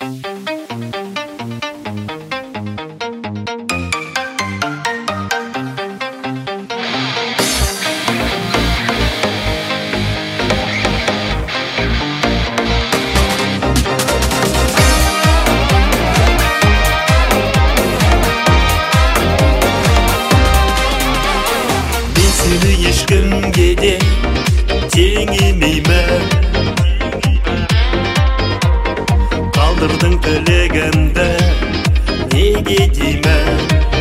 Seni ешкімге де теңемеймін, қалдырдың тілегімді неге деймін.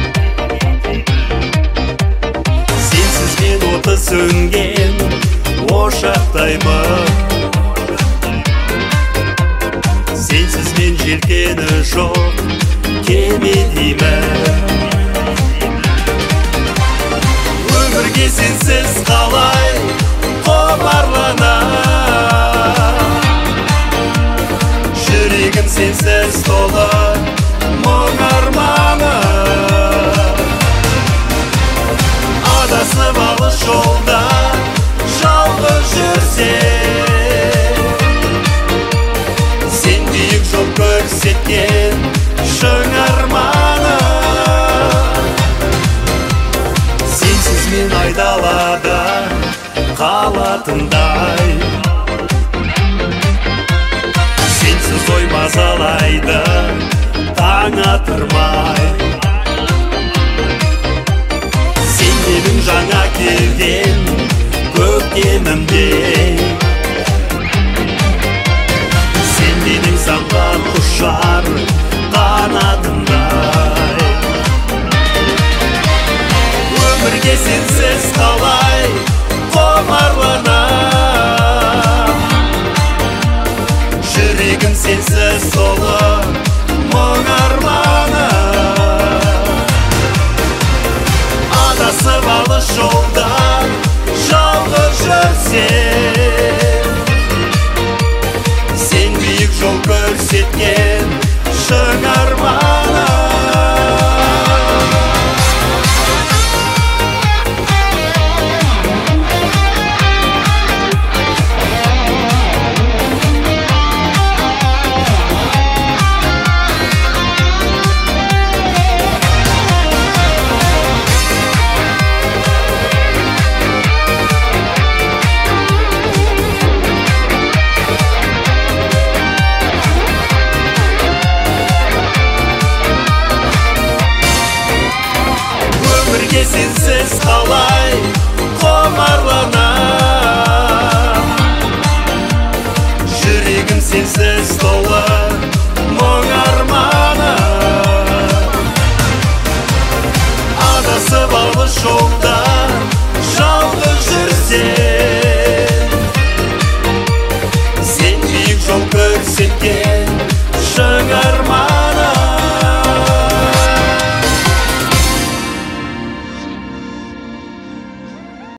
Сенсіз мен оты сөнген ошақтаймын, сенсіз мен желкені жоқ кеме деймін. Өмірге сенсіз қалай қомарланам, жүрегім сенсіз толы мұң арманым. Адасып алыс жолда жалғыз жүрсем, сен биік жол көрсеткен шың арманым. Мен айдалада қалатындай, сенсіз ой мазалайды таң атырмай. Сен менің жаңа келген көктемімдей, сен менің самғап ұшар қанатымдай. Өмірге сенсіз қалай қомарланам, жүрегім сенсіз толы мұң арманым. Адасып алыс жолда жалғыз жүрсем, сен биік жол көрсеткен шың арманым. Сенсіз қалай қомарланам, жүрегім сенсіз толы мұң арманым. Адасып алыс жолда